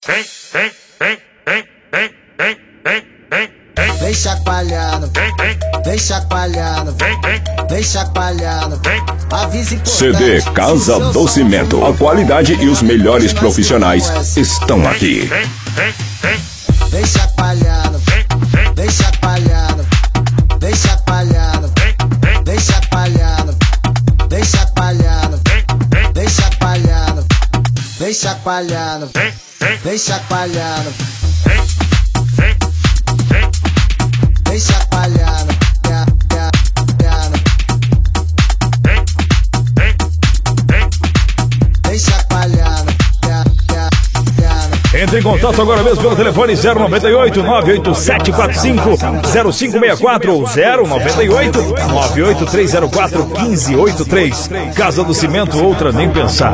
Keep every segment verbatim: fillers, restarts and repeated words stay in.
Vem, vem, vem, vem, vem, vem, vem, vem, vem. Vem chacoalhando, Vem, vem, vem chacoalhando, vem, vem, vem chacoalhando. vem. Avise importante. C D Casa do Cimento. A qualidade e os melhores profissionais estão aqui. Vem, vem, vem, Vem chacoalhando, vem, vem, vem chacoalhando, vem chacoalhando, vem, vem, vem chacoalhando, vem chacoalhando, vem, vem, vem chacoalhando, vem chacoalhando, vem, vem, vem chacoalhando, vem, vem, vem. vem chacoalhando, ya, ya, ya, Vem, vem, vem. vem chacoalhando, ya, ya, ya. Entre em contato agora mesmo pelo telefone zero nove oito, nove oito sete quatro cinco, zero cinco seis quatro ou zero nove oito, nove oito três zero quatro, um cinco oito três. Casa do Cimento, outra nem pensar.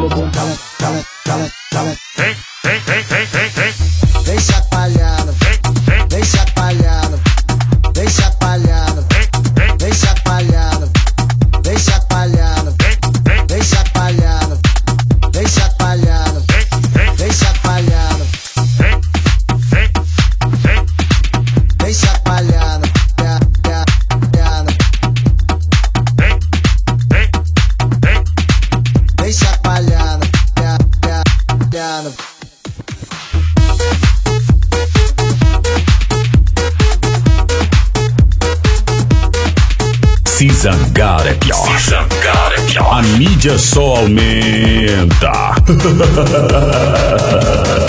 Vem, vem, vem, vem, vem, vem. Vem chacoalhando, Vem, vem, vem chacoalhando, vem chacoalhando, vem, vem, vem chacoalhando, vem chacoalhando, vem, vem, vem chacoalhando, vem chacoalhando, vem, vem, vem chacoalhando, vem, vem, vem. vem chacoalhando, ya, ya, ya, Vem, vem, vem. vem chacoalhando, ya, ya, ya. Se zangar é pior. Se zangar é pior. A mídia só aumenta.